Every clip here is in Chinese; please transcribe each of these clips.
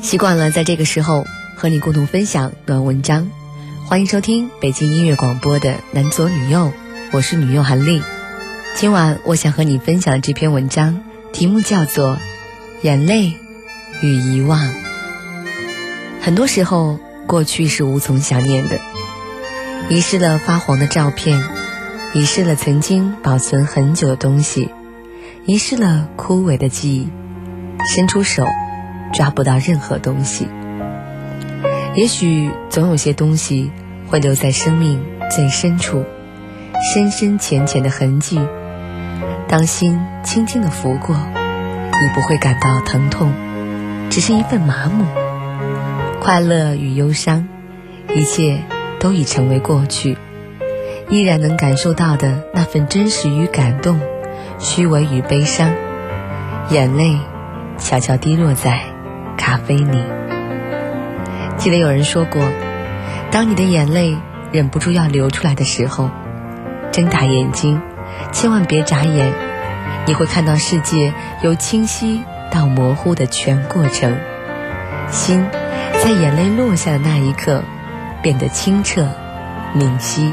习惯了在这个时候和你共同分享暖文章，欢迎收听北京音乐广播的男左女右，我是女右韩丽。今晚我想和你分享的这篇文章题目叫做眼泪与遗忘。很多时候过去是无从想念的，遗失了发黄的照片，遗失了曾经保存很久的东西，遗失了枯萎的记忆，伸出手抓不到任何东西。也许总有些东西会留在生命最深处，深深浅浅的痕迹，当心轻轻地拂过，你不会感到疼痛，只是一份麻木。快乐与忧伤，一切都已成为过去，依然能感受到的那份真实与感动，虚伪与悲伤，眼泪悄悄滴落在咖啡里。记得有人说过，当你的眼泪忍不住要流出来的时候，睁大眼睛，千万别眨眼，你会看到世界由清晰到模糊的全过程。心在眼泪落下的那一刻变得清澈明晰。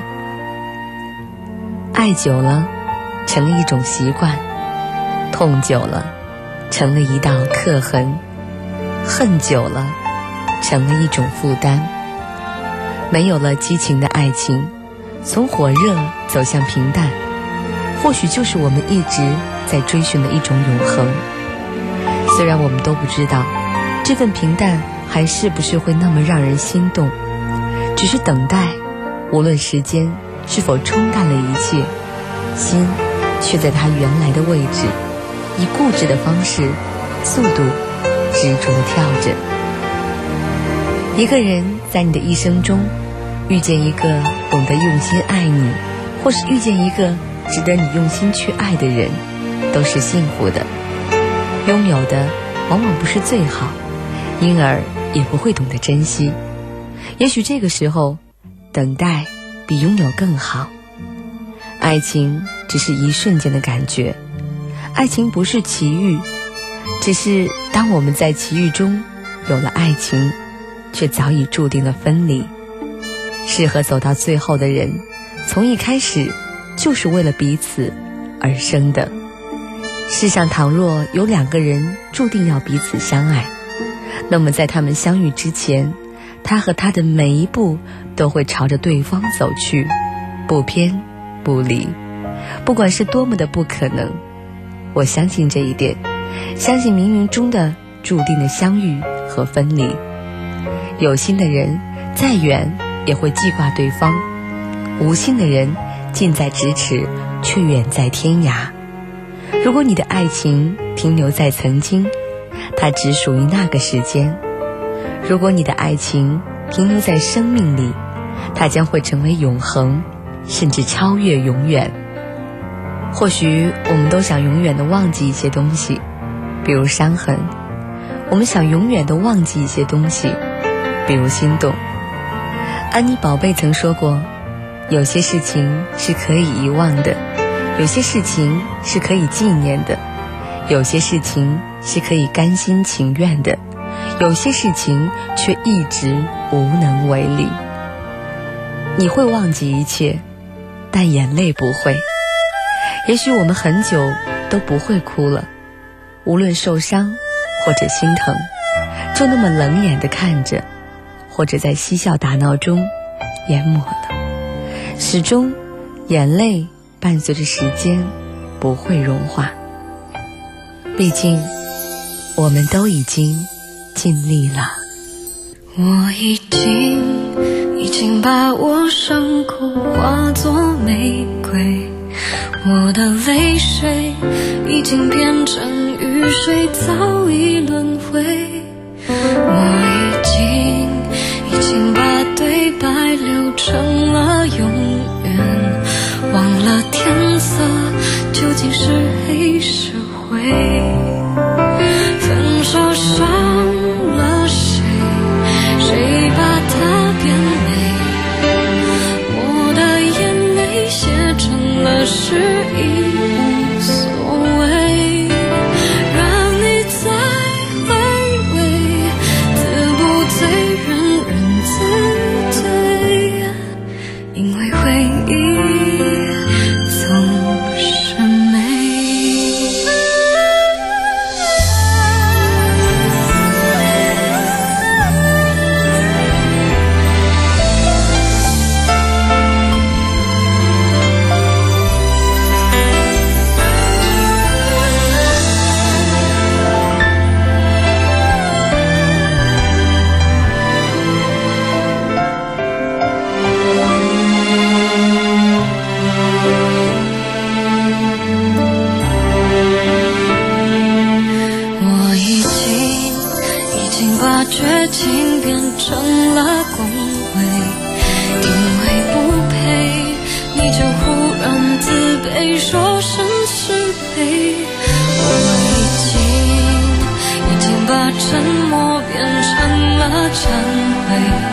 爱久了成了一种习惯，痛久了成了一道刻痕，恨久了成了一种负担。没有了激情的爱情，从火热走向平淡，或许就是我们一直在追寻的一种永恒。虽然我们都不知道这份平淡还是不是会那么让人心动，只是等待，无论时间是否冲淡了一切，心却在它原来的位置，以固执的方式，速度执着地跳着。一个人在你的一生中遇见一个懂得用心爱你，或是遇见一个值得你用心去爱的人，都是幸福的。拥有的往往不是最好，因而也不会懂得珍惜。也许这个时候等待比拥有更好。爱情只是一瞬间的感觉，爱情不是奇遇，只是当我们在奇遇中有了爱情，却早已注定了分离。适合走到最后的人，从一开始就是为了彼此而生的。世上倘若有两个人注定要彼此相爱，那么在他们相遇之前，他和他的每一步都会朝着对方走去，不偏不离。不管是多么的不可能，我相信这一点，相信冥冥中的注定的相遇和分离。有心的人再远也会记挂对方，无心的人近在咫尺却远在天涯。如果你的爱情停留在曾经，它只属于那个时间；如果你的爱情停留在生命里，它将会成为永恒，甚至超越永远。或许我们都想永远地忘记一些东西，比如伤痕；我们想永远地忘记一些东西，比如心动。安妮宝贝曾说过，有些事情是可以遗忘的，有些事情是可以纪念的，有些事情是可以甘心情愿的，有些事情却一直无能为力。你会忘记一切，但眼泪不会。也许我们很久都不会哭了，无论受伤或者心疼，就那么冷眼地看着，或者在嬉笑打闹中淹没了。始终眼泪伴随着时间不会融化，毕竟我们都已经尽力了。 我已经把我伤口化作玫瑰，我的泪水已经变成雨水，早已轮回。我已经把对白留成了永远，忘了天色究竟是黑是灰。分手伤了谁，谁把它变美？我的眼泪写成了诗，已无所谓。让你再回味经把绝情变成了恭维，因为不配你就忽然自卑，说声是非。我已经把沉默变成了忏悔。